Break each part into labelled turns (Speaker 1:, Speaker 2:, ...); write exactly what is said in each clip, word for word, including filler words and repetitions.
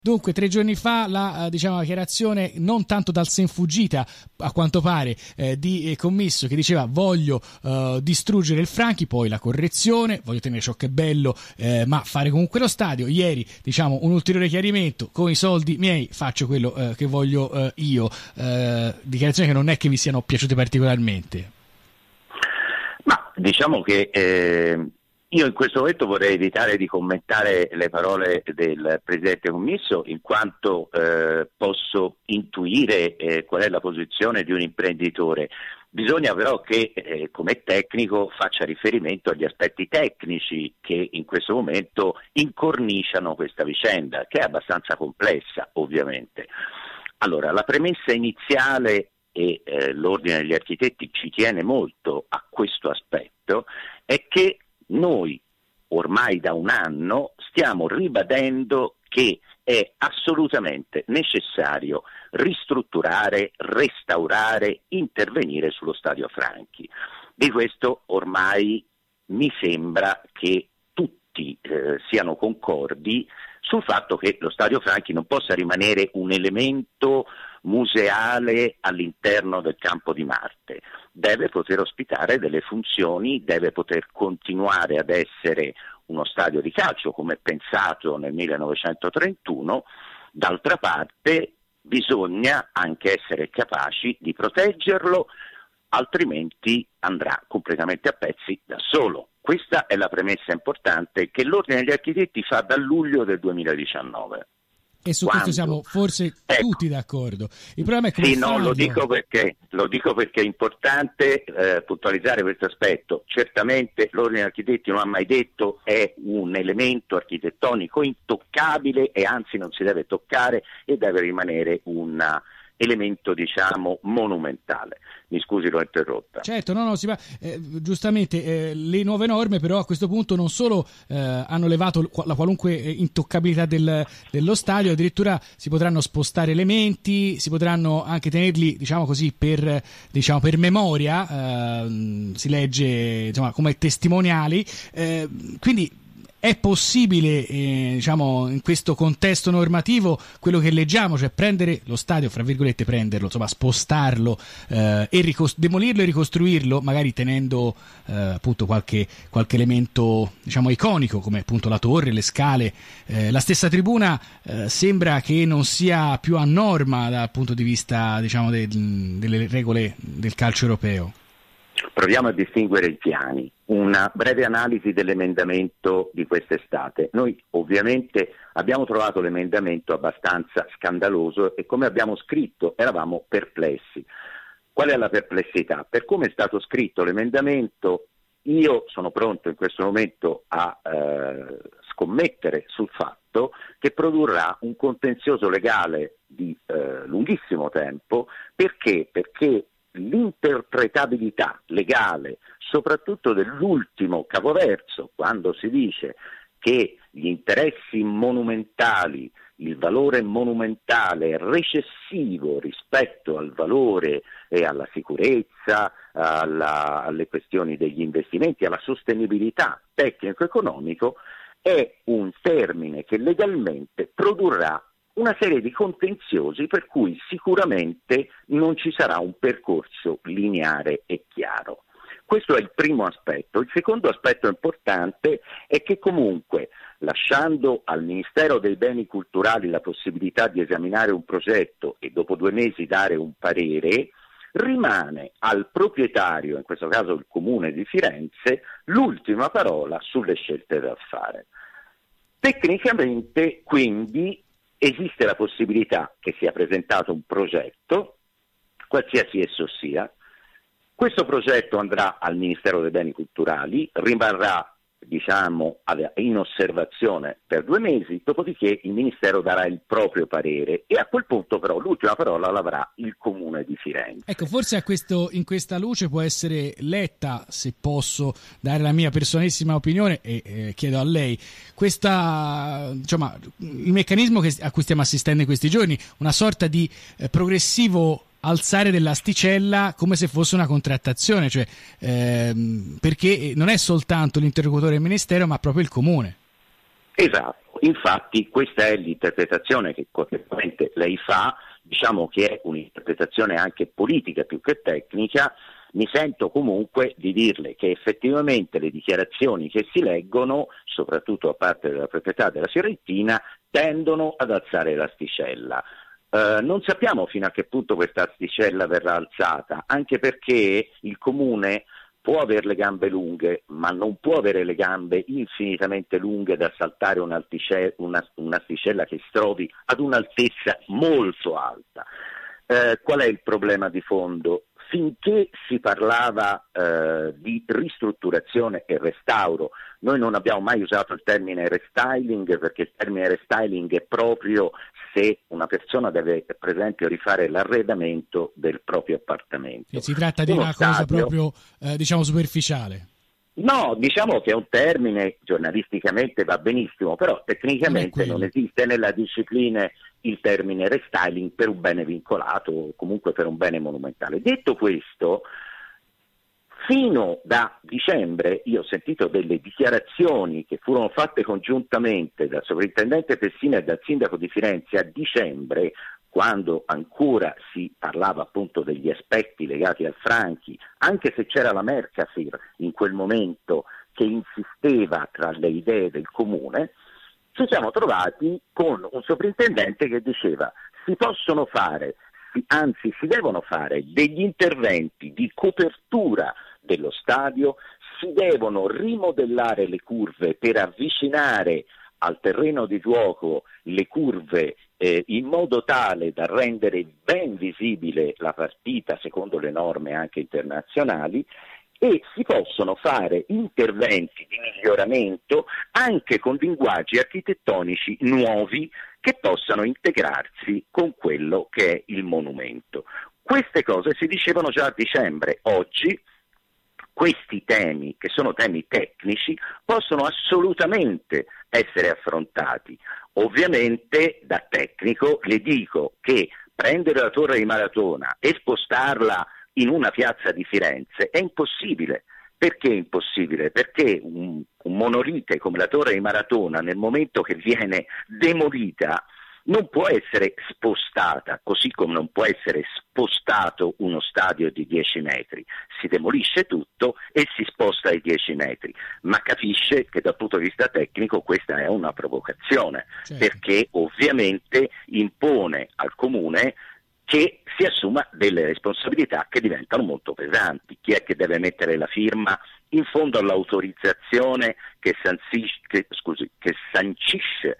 Speaker 1: Dunque, tre giorni fa la diciamo, dichiarazione non tanto dal sen fuggita, a quanto pare, eh, di eh, Commisso, che diceva voglio eh, distruggere il Franchi, poi la correzione, voglio tenere ciò che è bello, eh, ma fare comunque lo stadio. Ieri, diciamo, un ulteriore chiarimento, con i soldi miei faccio quello eh, che voglio eh, io. Eh, dichiarazioni che non è che vi siano piaciute particolarmente.
Speaker 2: Ma diciamo che... Eh... Io in questo momento vorrei evitare di commentare le parole del Presidente Commisso, in quanto eh, posso intuire eh, qual è la posizione di un imprenditore. Bisogna però che eh, come tecnico faccia riferimento agli aspetti tecnici che in questo momento incorniciano questa vicenda, che è abbastanza complessa ovviamente. Allora, la premessa iniziale, e eh, l'Ordine degli Architetti ci tiene molto a questo aspetto, è che noi ormai da un anno stiamo ribadendo che è assolutamente necessario ristrutturare, restaurare, intervenire sullo Stadio Franchi. Di questo ormai mi sembra che tutti eh, siano concordi sul fatto che lo Stadio Franchi non possa rimanere un elemento museale all'interno del campo di Marte, deve poter ospitare delle funzioni, deve poter continuare ad essere uno stadio di calcio come pensato nel millenovecentotrentuno. D'altra parte bisogna anche essere capaci di proteggerlo, altrimenti andrà completamente a pezzi da solo. Questa è la premessa importante che l'Ordine degli Architetti fa da luglio del duemiladiciannove.
Speaker 1: E su
Speaker 2: Quando?
Speaker 1: questo siamo forse
Speaker 2: ecco.
Speaker 1: tutti d'accordo. Il problema è come
Speaker 2: sì, no,
Speaker 1: farlo.
Speaker 2: lo dico perché lo dico perché è importante eh, puntualizzare questo aspetto. Certamente l'Ordine degli Architetti non ha mai detto è un elemento architettonico intoccabile e anzi non si deve toccare e deve rimanere un elemento, diciamo, monumentale. Mi scusi, l'ho interrotta.
Speaker 1: Certo, no, no, si va. Eh, giustamente, eh, le nuove norme però a questo punto non solo eh, hanno levato la qualunque intoccabilità del, dello stadio, addirittura si potranno spostare elementi, si potranno anche tenerli, diciamo così, per, diciamo, per memoria, eh, si legge, insomma, come testimoniali, eh, quindi è possibile, eh, diciamo, in questo contesto normativo quello che leggiamo, cioè prendere lo stadio, fra virgolette prenderlo, insomma spostarlo eh, e ricos- demolirlo e ricostruirlo, magari tenendo eh, appunto qualche, qualche elemento, diciamo, iconico, come appunto la torre, le scale, eh, la stessa tribuna eh, sembra che non sia più a norma dal punto di vista, diciamo, de- delle regole del calcio europeo.
Speaker 2: Proviamo a distinguere i piani. Una breve analisi dell'emendamento di quest'estate. Noi ovviamente abbiamo trovato l'emendamento abbastanza scandaloso e, come abbiamo scritto, eravamo perplessi. Qual è la perplessità? Per come è stato scritto l'emendamento, io sono pronto in questo momento a eh, scommettere sul fatto che produrrà un contenzioso legale di eh, lunghissimo tempo. Perché? Perché l'interpretabilità legale, soprattutto dell'ultimo capoverso, quando si dice che gli interessi monumentali, il valore monumentale è recessivo rispetto al valore e alla sicurezza, alla, alle questioni degli investimenti, alla sostenibilità tecnico-economico, è un termine che legalmente produrrà una serie di contenziosi per cui sicuramente non ci sarà un percorso lineare e chiaro. Questo è il primo aspetto. Il secondo aspetto importante è che comunque, lasciando al Ministero dei Beni Culturali la possibilità di esaminare un progetto e dopo due mesi dare un parere, rimane al proprietario, in questo caso il Comune di Firenze, l'ultima parola sulle scelte da fare. Tecnicamente, quindi, esiste la possibilità che sia presentato un progetto, qualsiasi esso sia. Questo progetto andrà al Ministero dei Beni Culturali, rimarrà, diciamo, in osservazione per due mesi, dopodiché il Ministero darà il proprio parere e a quel punto però l'ultima parola l'avrà il Comune di Firenze.
Speaker 1: Ecco, forse a questo, in questa luce può essere letta, se posso dare la mia personalissima opinione e eh, chiedo a lei, questa, insomma, il meccanismo che, a cui stiamo assistendo in questi giorni, una sorta di eh, progressivo alzare dell'asticella come se fosse una contrattazione, cioè ehm, perché non è soltanto l'interlocutore del Ministero ma proprio il Comune.
Speaker 2: Esatto, infatti questa è l'interpretazione che correttamente lei fa, diciamo che è un'interpretazione anche politica più che tecnica. Mi sento comunque di dirle che effettivamente le dichiarazioni che si leggono, soprattutto a parte della proprietà della Fiorentina, tendono ad alzare l'asticella. Eh, non sappiamo fino a che punto questa asticella verrà alzata, anche perché il Comune può avere le gambe lunghe, ma non può avere le gambe infinitamente lunghe da saltare un'asticella, una, un'asticella che si trovi ad un'altezza molto alta. Eh, qual è il problema di fondo? Finché si parlava eh, di ristrutturazione e restauro, noi non abbiamo mai usato il termine restyling, perché il termine restyling è proprio se una persona deve per esempio rifare l'arredamento del proprio appartamento.
Speaker 1: E si tratta di
Speaker 2: Uno
Speaker 1: una
Speaker 2: stadio,
Speaker 1: cosa proprio eh, diciamo superficiale.
Speaker 2: No, diciamo che è un termine, giornalisticamente va benissimo, però tecnicamente non, non esiste nella disciplina il termine restyling per un bene vincolato o comunque per un bene monumentale. Detto questo, fino da dicembre io ho sentito delle dichiarazioni che furono fatte congiuntamente dal sovrintendente Pessina e dal sindaco di Firenze a dicembre, quando ancora si parlava appunto degli aspetti legati al Franchi, anche se c'era la Mercasir in quel momento che insisteva tra le idee del comune, ci siamo trovati con un sovrintendente che diceva si possono fare, anzi si devono fare degli interventi di copertura dello stadio, si devono rimodellare le curve per avvicinare al terreno di gioco le curve eh, in modo tale da rendere ben visibile la partita secondo le norme anche internazionali, e si possono fare interventi di miglioramento anche con linguaggi architettonici nuovi che possano integrarsi con quello che è il monumento. Queste cose si dicevano già a dicembre. Oggi questi temi, che sono temi tecnici, possono assolutamente essere affrontati. Ovviamente da tecnico le dico che prendere la Torre di Maratona e spostarla in una piazza di Firenze è impossibile. Perché è impossibile? Perché un, un monolite come la Torre di Maratona, nel momento che viene demolita, non può essere spostata, così come non può essere spostato uno stadio di dieci metri. Si demolisce tutto e si sposta ai dieci metri, ma capisce che dal punto di vista tecnico questa è una provocazione, certo, perché ovviamente impone al comune che si assuma delle responsabilità che diventano molto pesanti. Chi è che deve mettere la firma in fondo all'autorizzazione che, sancisce, che, scusi, che sancisce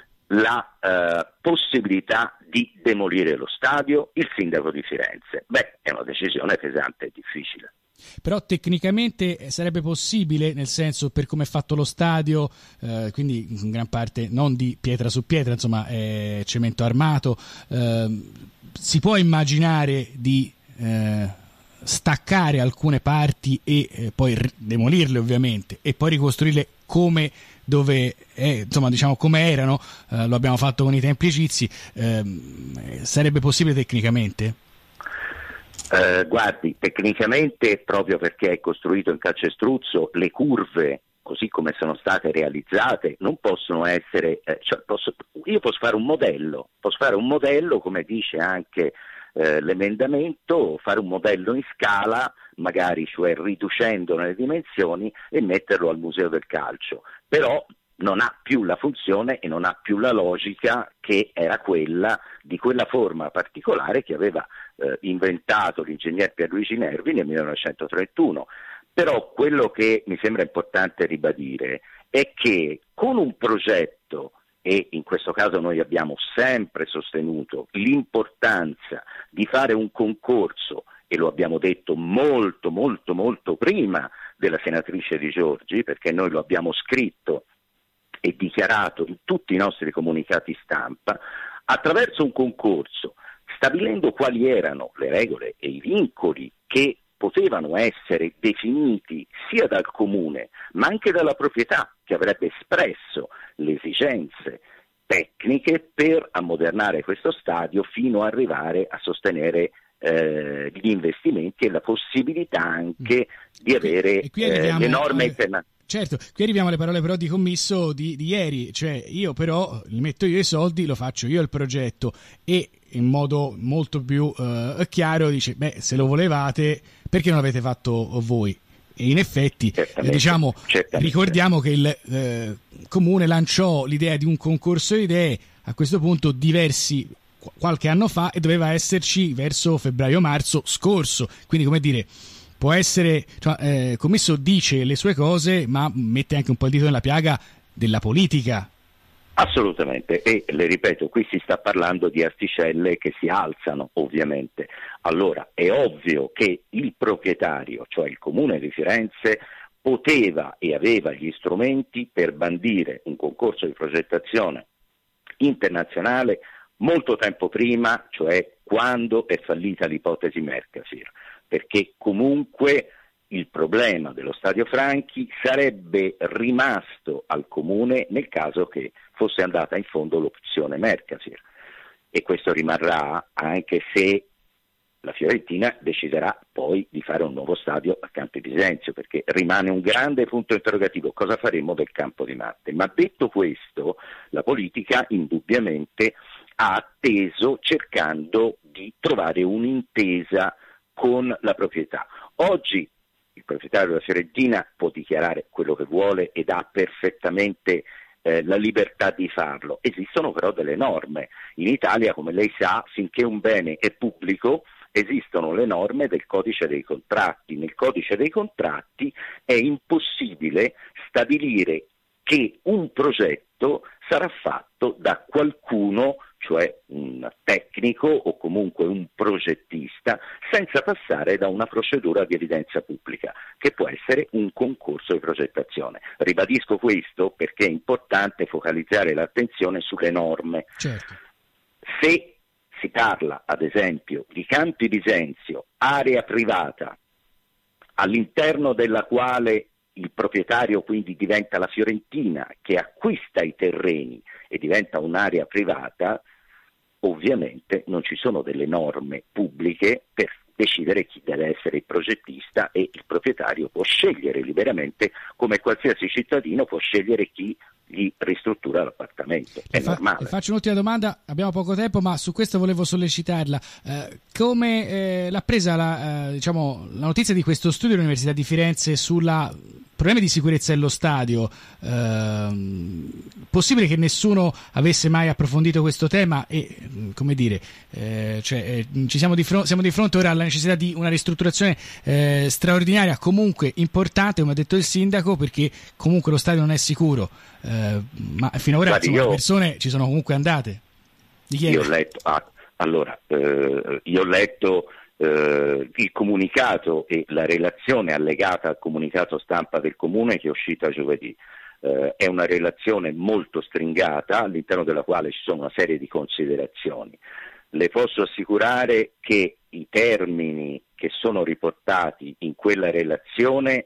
Speaker 2: la eh, possibilità di demolire lo stadio? Il sindaco di Firenze. Beh, è una decisione pesante e difficile.
Speaker 1: Però tecnicamente sarebbe possibile, nel senso, per come è fatto lo stadio, eh, quindi in gran parte non di pietra su pietra, insomma è cemento armato, eh, si può immaginare di eh, staccare alcune parti e eh, poi r- demolirle ovviamente e poi ricostruirle come dove è, insomma, diciamo come erano, eh, lo abbiamo fatto con i templi egizi, eh, sarebbe possibile tecnicamente?
Speaker 2: Eh, guardi, tecnicamente, proprio perché è costruito in calcestruzzo, le curve, così come sono state realizzate, non possono essere, eh, cioè posso, io posso fare un modello, posso fare un modello, come dice anche eh, l'emendamento, fare un modello in scala, magari cioè riducendone le dimensioni e metterlo al Museo del Calcio, però non ha più la funzione e non ha più la logica che era quella di quella forma particolare che aveva eh, inventato l'ingegner Pierluigi Nervi nel millenovecentotrentuno. Però quello che mi sembra importante ribadire è che con un progetto, e in questo caso noi abbiamo sempre sostenuto l'importanza di fare un concorso, e lo abbiamo detto molto molto molto prima della senatrice Di Giorgi, perché noi lo abbiamo scritto e dichiarato in tutti i nostri comunicati stampa, attraverso un concorso, stabilendo quali erano le regole e i vincoli che potevano essere definiti sia dal comune ma anche dalla proprietà, che avrebbe espresso le esigenze tecniche per ammodernare questo stadio fino ad arrivare a sostenere eh, gli investimenti e la possibilità anche di avere
Speaker 1: e qui arriviamo,
Speaker 2: eh, le norme
Speaker 1: eh,
Speaker 2: internazionali.
Speaker 1: Certo, qui arriviamo alle parole però di Commisso di, di ieri, cioè io però li metto io i soldi, lo faccio io il progetto, e in modo molto più eh, chiaro dice, beh, se lo volevate perché non l'avete fatto voi? E in effetti eh, diciamo certamente. Ricordiamo che il eh, Comune lanciò l'idea di un concorso di idee a questo punto diversi qualche anno fa, e doveva esserci verso febbraio-marzo scorso, quindi come dire, può essere, cioè, eh, Commisso dice le sue cose ma mette anche un po' il dito nella piaga della politica.
Speaker 2: Assolutamente, e le ripeto, qui si sta parlando di asticelle che si alzano ovviamente. Allora è ovvio che il proprietario, cioè il Comune di Firenze, poteva e aveva gli strumenti per bandire un concorso di progettazione internazionale molto tempo prima, cioè quando è fallita l'ipotesi Mercasir, perché comunque il problema dello Stadio Franchi sarebbe rimasto al Comune nel caso che fosse andata in fondo l'opzione Mercasir, e questo rimarrà anche se la Fiorentina deciderà poi di fare un nuovo stadio a Campi Bisenzio, perché rimane un grande punto interrogativo: cosa faremo del Campo di Marte? Ma detto questo, la politica indubbiamente ha atteso cercando di trovare un'intesa con la proprietà. Oggi il proprietario della Fiorentina può dichiarare quello che vuole ed ha perfettamente eh, la libertà di farlo. Esistono però delle norme. In Italia, come lei sa, finché un bene è pubblico, esistono le norme del codice dei contratti. Nel codice dei contratti è impossibile stabilire che un progetto sarà fatto da qualcuno, cioè un tecnico o comunque un progettista, senza passare da una procedura di evidenza pubblica, che può essere un concorso di progettazione. Ribadisco questo perché è importante focalizzare l'attenzione sulle norme.
Speaker 1: Certo.
Speaker 2: Se si parla, ad esempio, di Campi Bisenzio, area privata, all'interno della quale il proprietario quindi diventa la Fiorentina, che acquista i terreni e diventa un'area privata, ovviamente non ci sono delle norme pubbliche per decidere chi deve essere il progettista, e il proprietario può scegliere liberamente, come qualsiasi cittadino può scegliere chi gli ristruttura l'appartamento. È
Speaker 1: fa-
Speaker 2: normale.
Speaker 1: Faccio un'ultima domanda, abbiamo poco tempo, ma su questo volevo sollecitarla. Eh, come eh, l'ha presa la, eh, diciamo, la notizia di questo studio dell'Università di Firenze sulla problemi di sicurezza dello stadio? Eh, possibile che nessuno avesse mai approfondito questo tema e, come dire, eh, cioè, eh, ci siamo di, fron- siamo di fronte ora alla necessità di una ristrutturazione eh, straordinaria, comunque importante, come ha detto il sindaco, perché comunque lo stadio non è sicuro. Eh, ma fino ad ora
Speaker 2: Guardi,
Speaker 1: insomma,
Speaker 2: io,
Speaker 1: le persone ci sono comunque andate. Di chi
Speaker 2: io ho letto, ah, allora, eh, io ho letto eh, il comunicato e la relazione allegata al comunicato stampa del Comune che è uscita giovedì. Eh, è una relazione molto stringata, all'interno della quale ci sono una serie di considerazioni. Le posso assicurare che i termini che sono riportati in quella relazione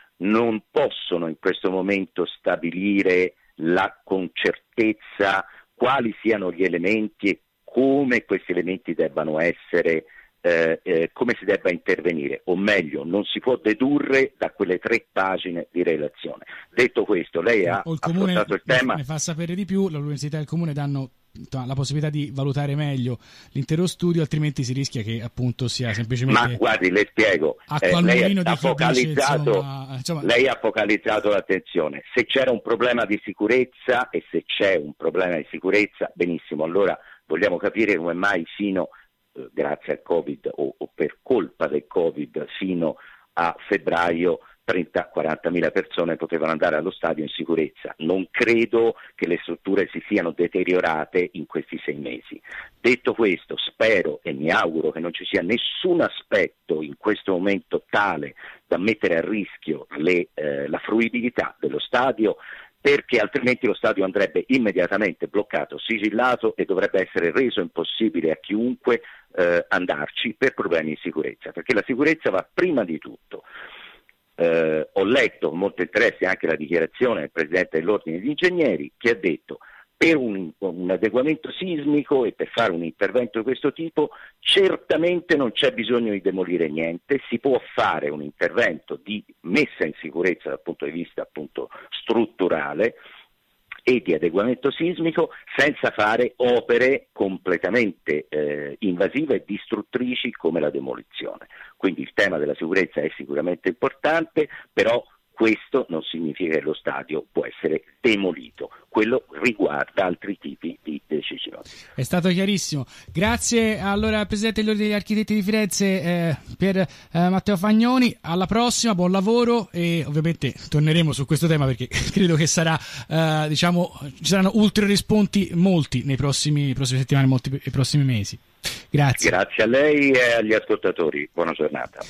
Speaker 2: non possono in questo momento stabilire la, con certezza quali siano gli elementi e come questi elementi debbano essere, eh, eh, come si debba intervenire, o meglio, non si può dedurre da quelle tre pagine di relazione. Detto questo, lei ha
Speaker 1: o il
Speaker 2: affrontato il tema.
Speaker 1: Ne fa sapere di più, l'università e il Comune danno la possibilità di valutare meglio l'intero studio, altrimenti si rischia che appunto sia semplicemente.
Speaker 2: Ma guardi, le spiego, eh, lei ha focalizzato, dice, insomma, insomma... lei ha focalizzato l'attenzione. Se c'era un problema di sicurezza, e se c'è un problema di sicurezza, benissimo, allora vogliamo capire come mai fino, eh, grazie al Covid o, o per colpa del Covid, fino a febbraio trenta quarantamila persone potevano andare allo stadio in sicurezza. Non credo che le strutture si siano deteriorate in questi sei mesi. Detto questo, spero e mi auguro che non ci sia nessun aspetto in questo momento tale da mettere a rischio le, eh, la fruibilità dello stadio, perché altrimenti lo stadio andrebbe immediatamente bloccato, sigillato, e dovrebbe essere reso impossibile a chiunque eh, andarci per problemi di sicurezza, perché la sicurezza va prima di tutto. Eh, ho letto con molto interesse anche la dichiarazione del Presidente dell'Ordine degli Ingegneri, che ha detto: per un, un adeguamento sismico e per fare un intervento di questo tipo certamente non c'è bisogno di demolire niente, si può fare un intervento di messa in sicurezza dal punto di vista appunto strutturale e di adeguamento sismico senza fare opere completamente eh, invasive e distruttrici come la demolizione. Quindi il tema della sicurezza è sicuramente importante, però questo non significa che lo stadio può essere demolito, quello riguarda altri tipi di decisioni.
Speaker 1: È stato chiarissimo. Grazie allora al Presidente dell'Ordine degli Architetti di Firenze, eh, per eh, Matteo Fagnoni. Alla prossima, buon lavoro, e ovviamente torneremo su questo tema perché credo che sarà, eh, diciamo, ci saranno ulteriori spunti molti nei prossimi prossime settimane, molti nei prossimi mesi. Grazie.
Speaker 2: Grazie a lei e agli ascoltatori, buona giornata.